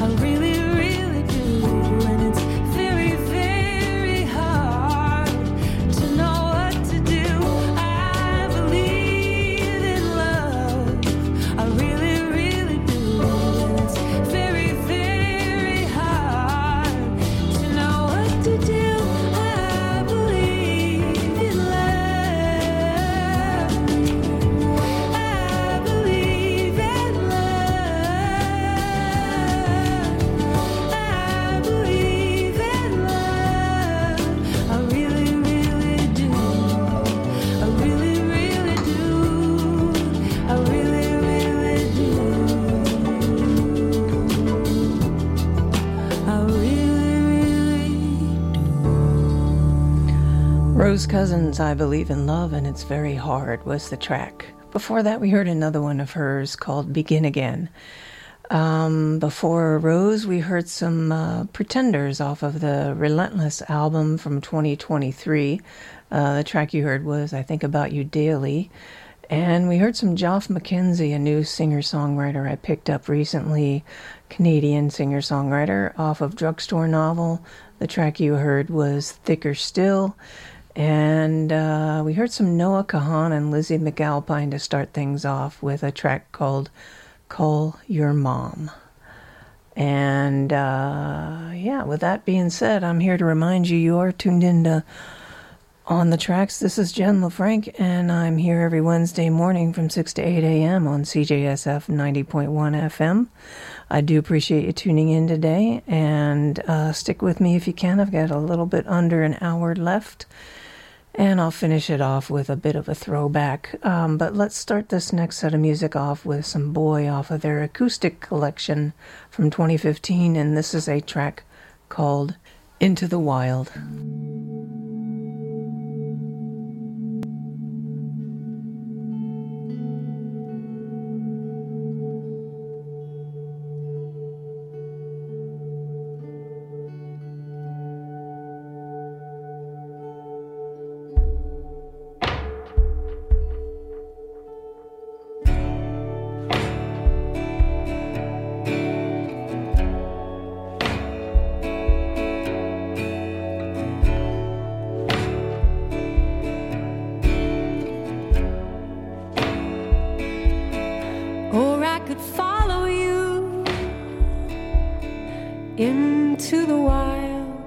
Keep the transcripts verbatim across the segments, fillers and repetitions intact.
Rose Cousins, I Believe in Love and It's Very Hard was the track. Before that, we heard another one of hers called Begin Again. Um, before Rose, we heard some uh, Pretenders off of the Relentless album from twenty twenty-three. Uh, the track you heard was I Think About You Daily. And we heard some Geoff McKenzie, a new singer-songwriter I picked up recently, Canadian singer-songwriter, off of Drugstore Novel. The track you heard was Thicker Still. And uh, we heard some Noah Kahan and Lizzie McAlpine to start things off with a track called Call Your Mom. And uh, yeah, with that being said, I'm here to remind you, you are tuned into On the Tracks. This is Jen LaFranc, and I'm here every Wednesday morning from six to eight a.m. on C J S F ninety point one F M. I do appreciate you tuning in today, and uh, stick with me if you can. I've got a little bit under an hour left. And I'll finish it off with a bit of a throwback. Um, but let's start this next set of music off with some Boy off of their acoustic collection from twenty fifteen. And this is a track called Into the Wild. Into the wild,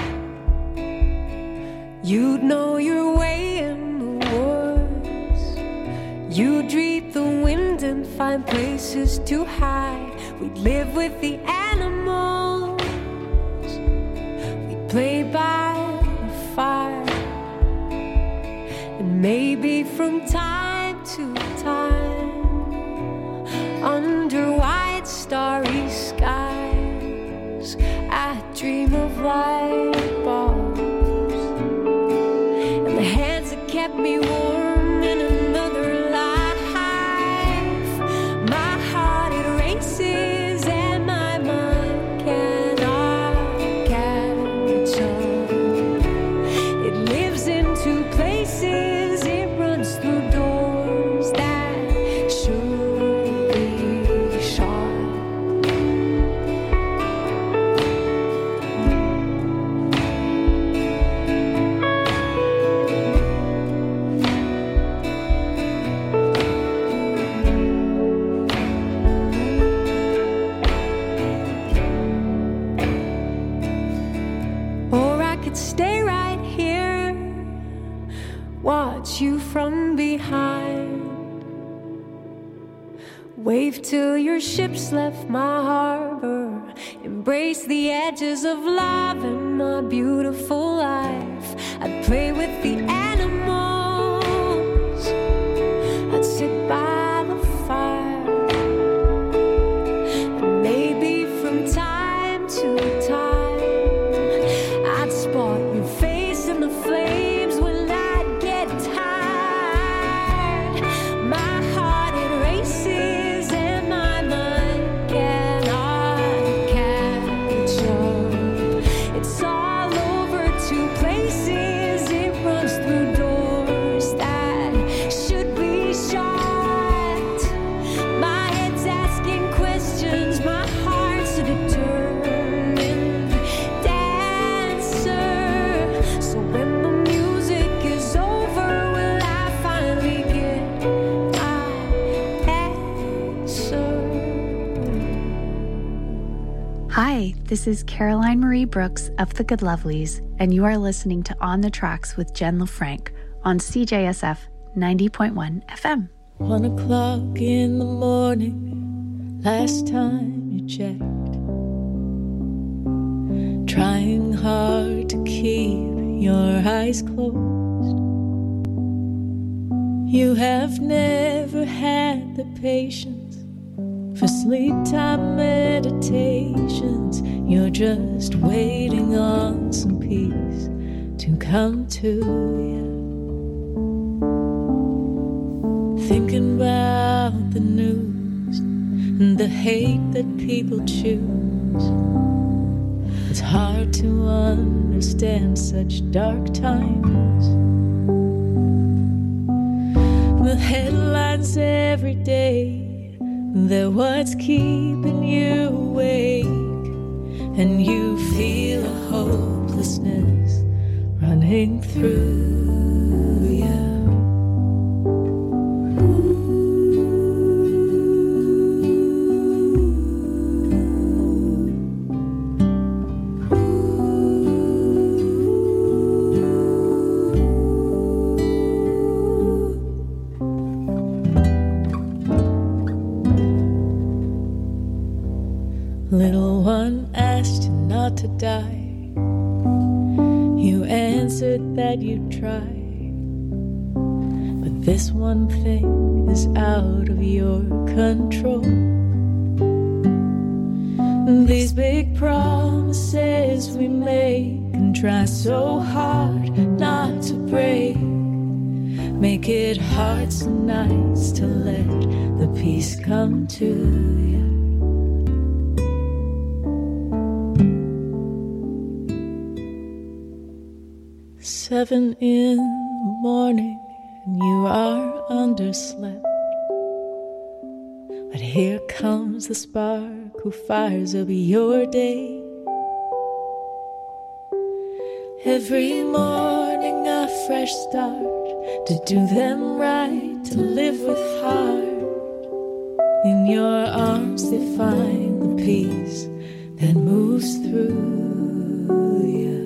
you'd know your way in the woods. You'd read the wind and find places to hide. We'd live with the animals. We'd play by the fire, and maybe from time to time, under white starry skies, I dream of light bulbs and the hands that kept me warm in another life. My heart, it races and my mind cannot catch up. It lives in two places, it runs through doors that should be shut. Stay right here, watch you from behind, wave till your ship's left my harbor, embrace the edges of love and my beautiful life. I'd play with the animals, I'd sit by the fire, and maybe from time to time spot your face in the flames when I get tired. My heart, it races and my mind cannot catch up. It's all over two places, it runs through Hi, this is Caroline Marie Brooks of The Good Lovelies, and you are listening to On the Tracks with Jen LaFranc on C J S F ninety point one F M. One o'clock in the morning, last time you checked. Trying hard to keep your eyes closed. You have never had the patience for sleep time meditations. You're just waiting on some peace to come to you. Thinking about the news and the hate that people choose. It's hard to understand such dark times. The headlines every day, they're what's keeping you awake. And you feel a hopelessness running through you. Little one asked you not to die. You answered that you'd try. But this one thing is out of your control. These big promises we make and try so hard not to break, make it hard some nights to let the peace come to you. Seven in the morning and you are underslept. But here comes the spark who fires up your day. Every morning a fresh start, to do them right, to live with heart. In your arms they find the peace that moves through you.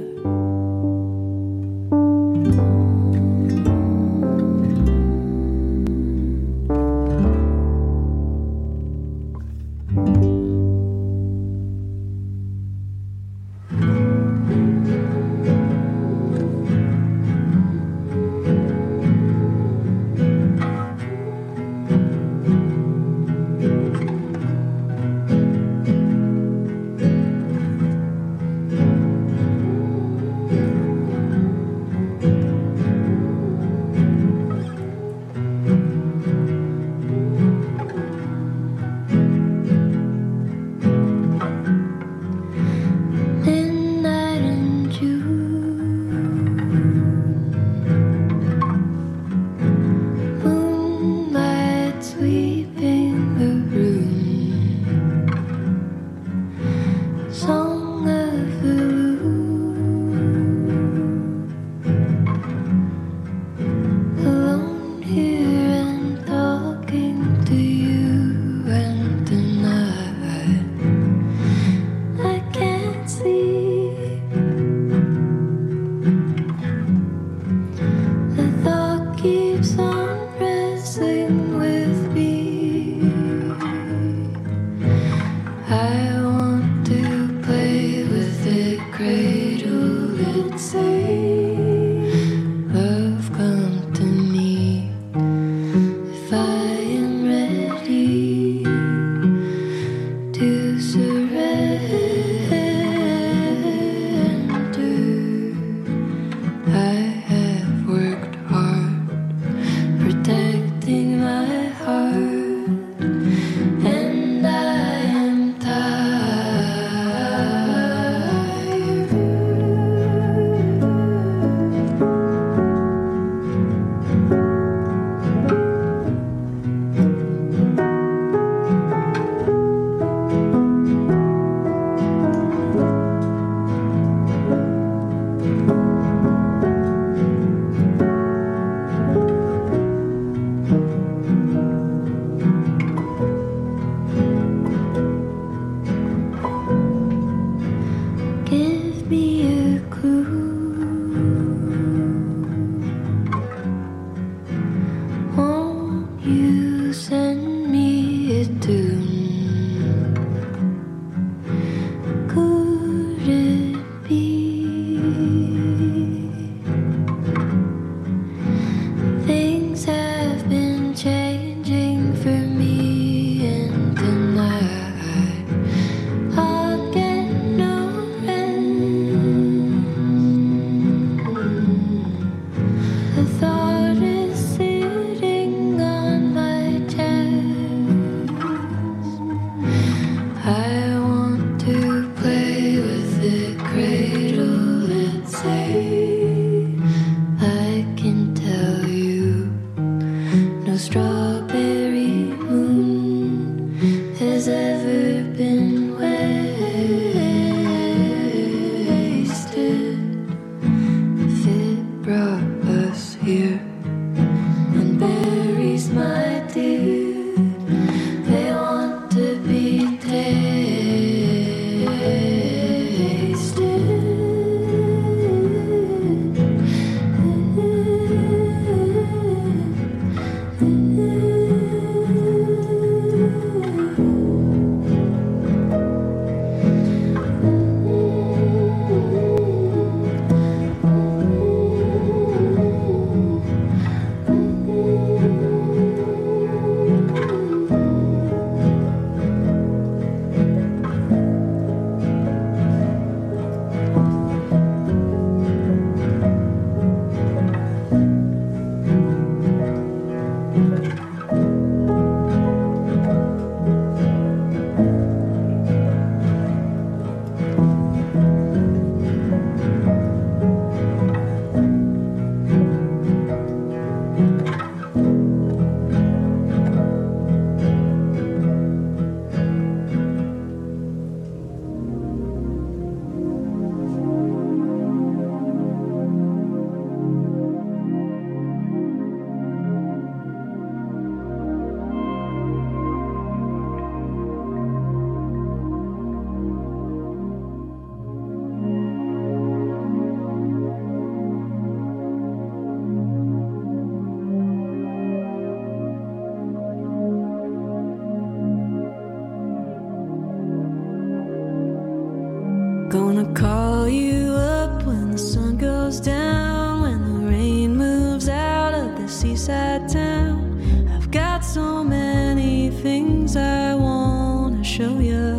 Gonna call you up when the sun goes down, when the rain moves out of the seaside town. I've got so many things I wanna show you.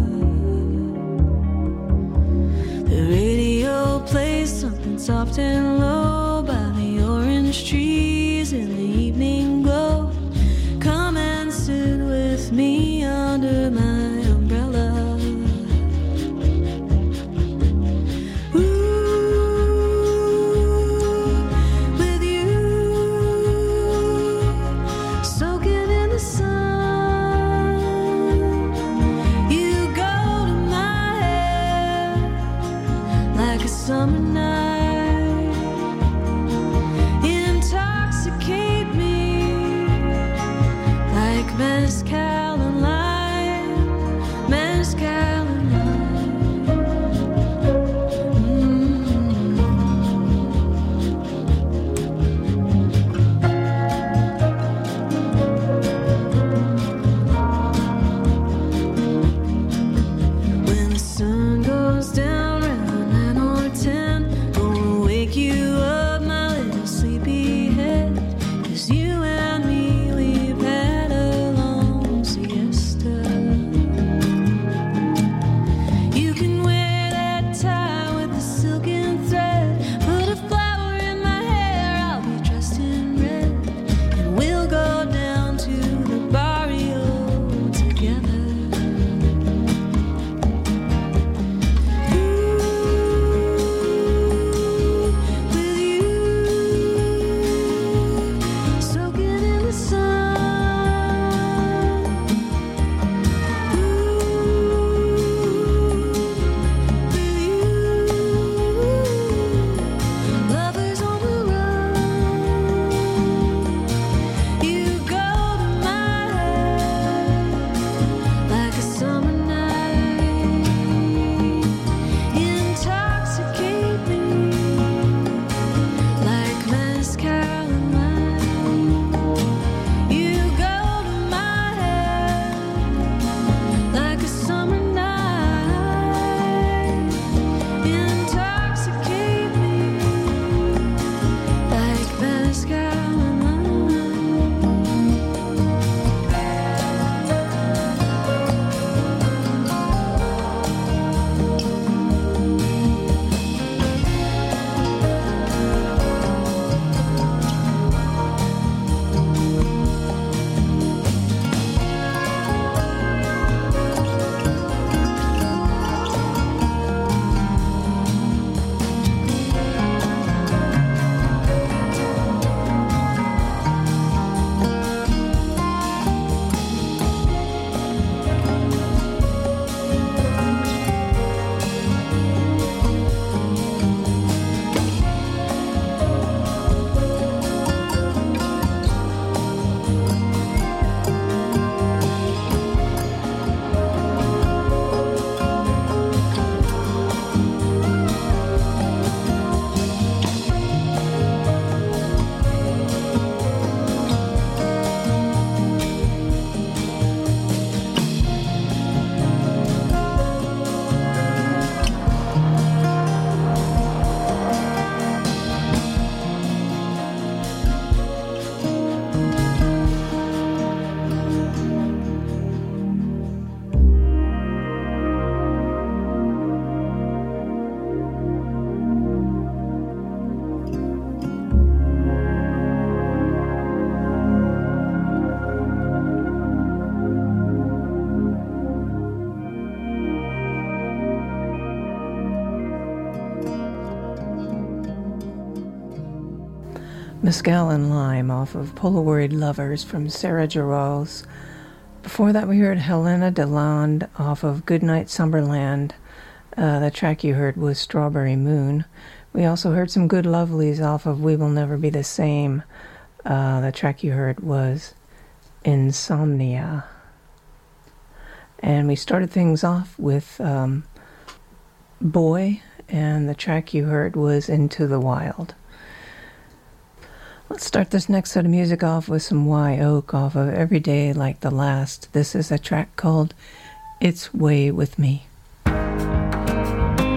The radio plays something soft and low by the orange trees in the evening glow. Come and sit with me under my umbrella. Summer night, intoxicate me like mezcal and lime, mezcal and lime. Mm-hmm. When the sun goes down you up, my little sleepyhead, 'cause you and me, we've had a long siesta. You can wear that tie with the silken thread, put a flower in my hair, I'll be dressed in red, and we'll go down to the barrio together. Mezcal and Lime off of Polaroid Lovers from Sarah Giroux. Before that we heard Helena DeLande off of Goodnight Summerland. Uh, the track you heard was Strawberry Moon. We also heard some Good Lovelies off of We Will Never Be the Same. Uh, the track you heard was Insomnia. And we started things off with um, Boy, and the track you heard was Into the Wild. Let's start this next set of music off with some Wye Oak off of Every Day Like the Last. This is a track called It's Way With Me. It's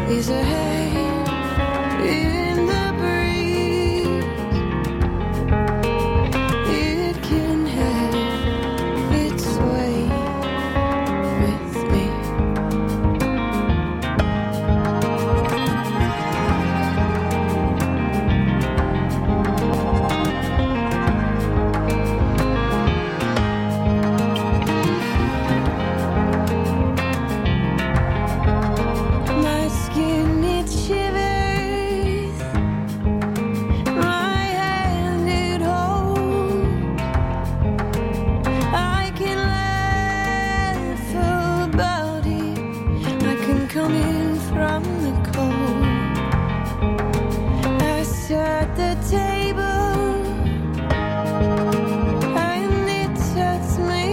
is a hand in the breeze. It can have its way with me. My skin, it shivers. My hand, it holds. I can laugh about it. I can come in from the cold. I sat the table and it touched me.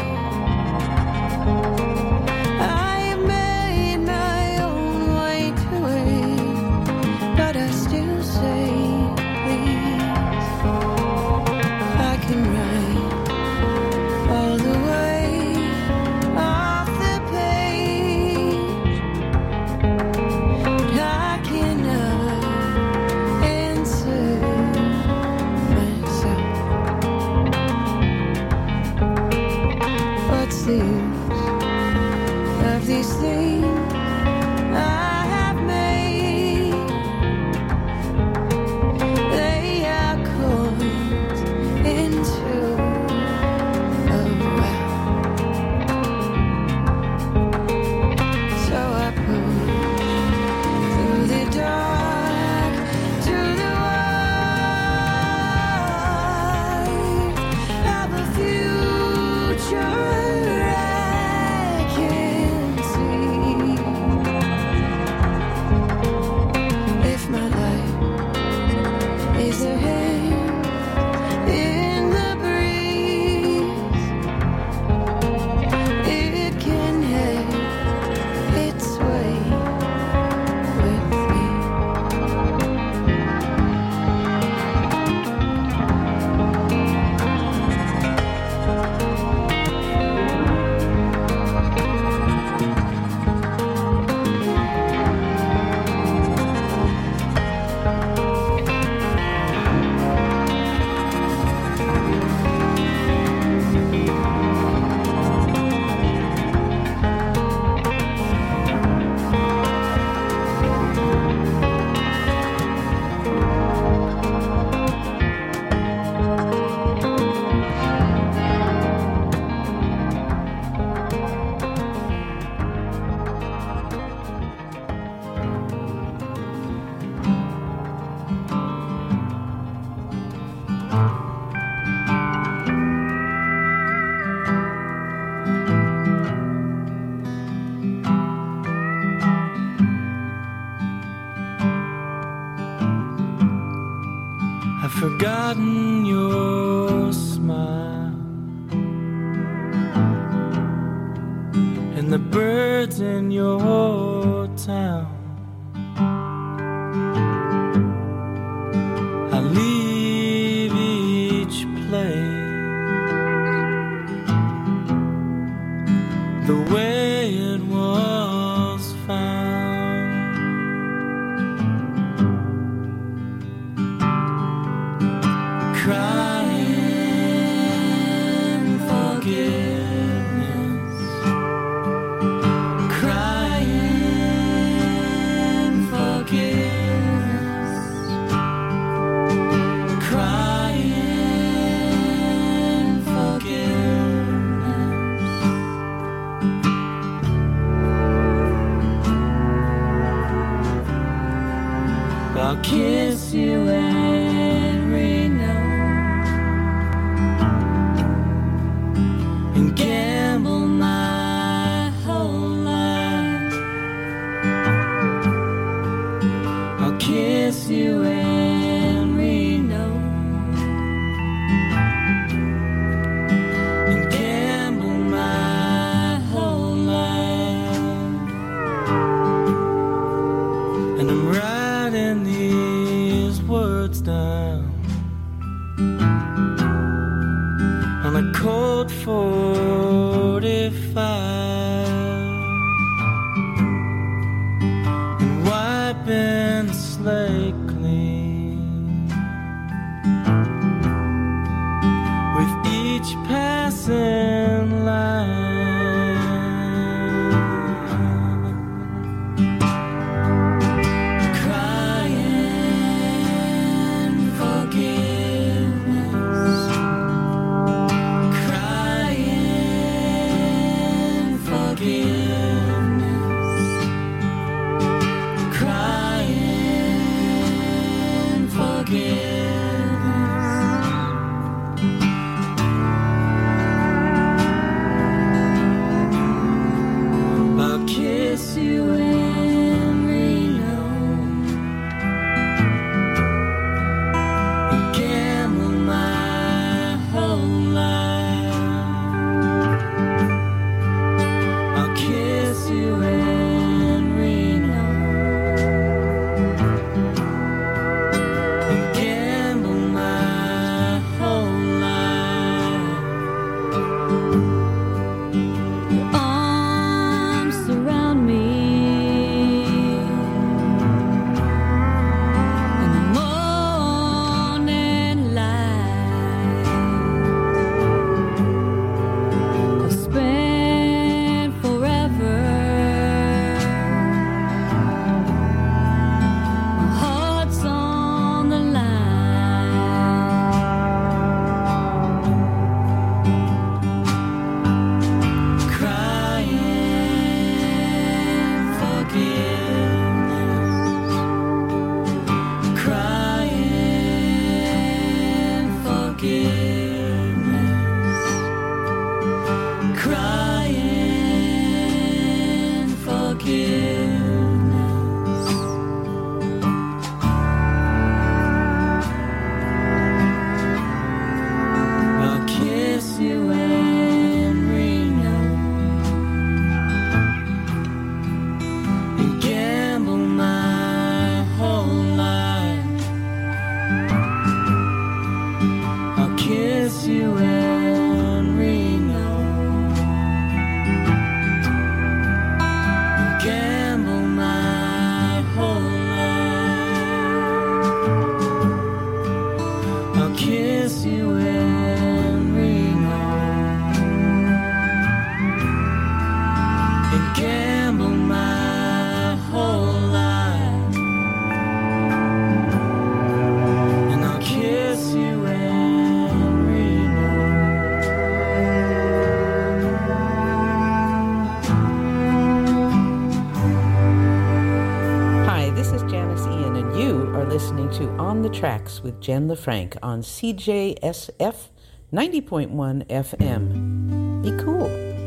I made my own way to it, but I still say please. I can write all the way off the page, but I cannot answer myself. What's the use of these things I have made? They are coins into a well. So I push through the dark to the light of a future I can see. If my life is a hand in the breeze, it can have its way with me. I've forgotten your smile and the birds in your town. I leave each place the way it was found. Crying forgiveness, crying forgiveness, crying forgiveness. I'll kiss you every night and gamble my whole life. I'll kiss you every night and gamble my whole life. And I'm writing these words down on a cold forty-five. And wiping the slate clean with each passing line. Tracks with Jen LaFranc on C J S F ninety point one F M. Be cool.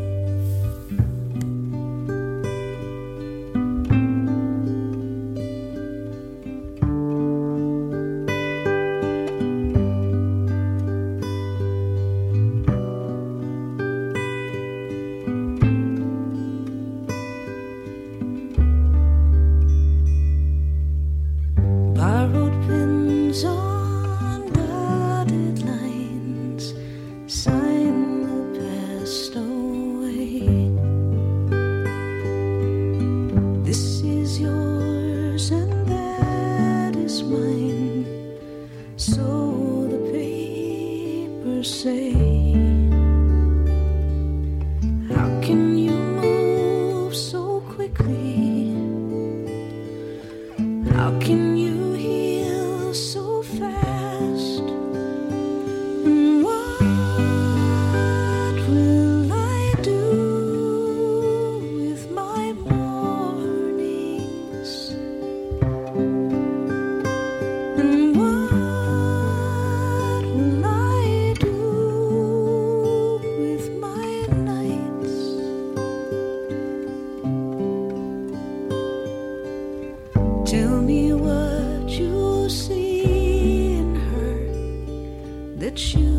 Tell me what you see in her that you